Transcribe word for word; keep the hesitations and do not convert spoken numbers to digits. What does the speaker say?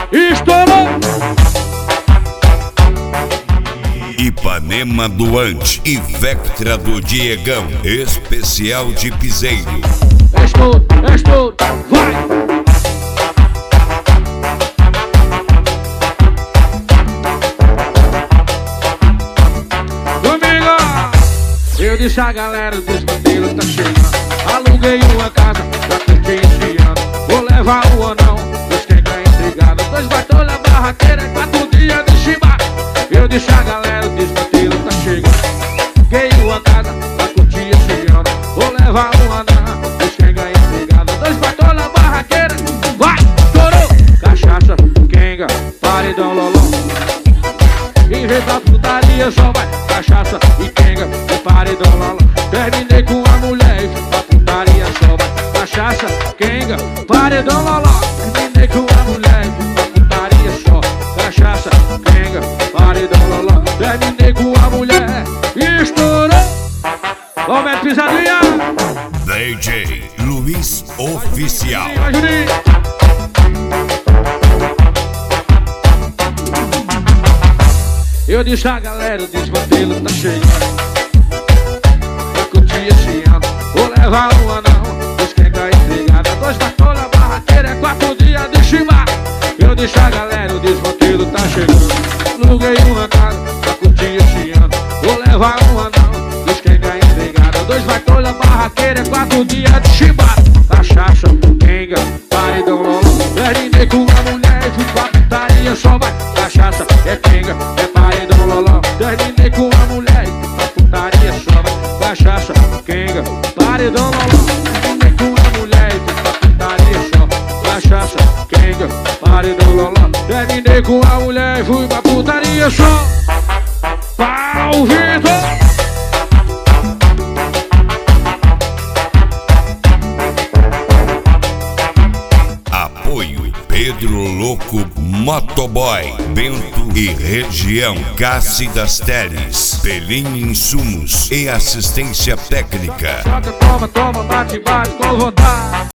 Estourou! Ipanema do Ante e Vectra do Diegão, especial de piseiro. Estouro, estouro, vai! Domingo! Eu disse a galera do escanteio tá chegando. Aluguei uma casa pra curtir esse ano. Vou levar o anão, dos quem ganha intrigado. Dois batolha, barraqueira, quatro dias de chibaco. Eu disse a galera do escanteio tá chegando. Aluguei uma casa pra curtir esse ano. Vou levar o anão, dos quem ganha intrigado. Dois batolha, barraqueira, vai, estourou! Cachaça, quenga, paredão, lolão. Inventar putaria só vai. Cachaça e quenga, e paredão, lolão. Terminei com a mulher, a putaria só vai. Cachaça, quenga, paredão, loló. Terminei com a mulher, a putaria só. Cachaça, quenga, paredão, loló. Terminei com a mulher e estourou. Momento pisadinha. D J Luiz Oficial. Eu disse a galera, o desmantelo tá chegando. Pra curtir esse ano, vou levar um anão. Dos quem tá entregada, dois batola, barraqueira, é quatro dias de chibaco. Eu disse a galera, o desmantelo tá chegando. Aluguei uma casa pra curtir esse ano. Vou levar um anão. Dos quem tá entregada, dois batola, barraqueira, é quatro dias de chibaco. Cachaça, quenga, paredão, loló. Terminei com uma mulher e fui pra putaria só vai. Cachaça, é quenga, é paredão, loló. Terminei com uma mulher e fui pra putaria só vai. Cachaça, quenga, paredão, loló. Terminei com uma mulher e fui pra putaria só. Cachaça, quenga, paredão, loló. Terminei com a mulher e fui pra putaria só. Pau Vitor! Apoio Pedro Louco Motoboy, Bento e região. Cassi das Teles, Pelim Insumos e assistência técnica. Toma, toma, bate, bate com vontade.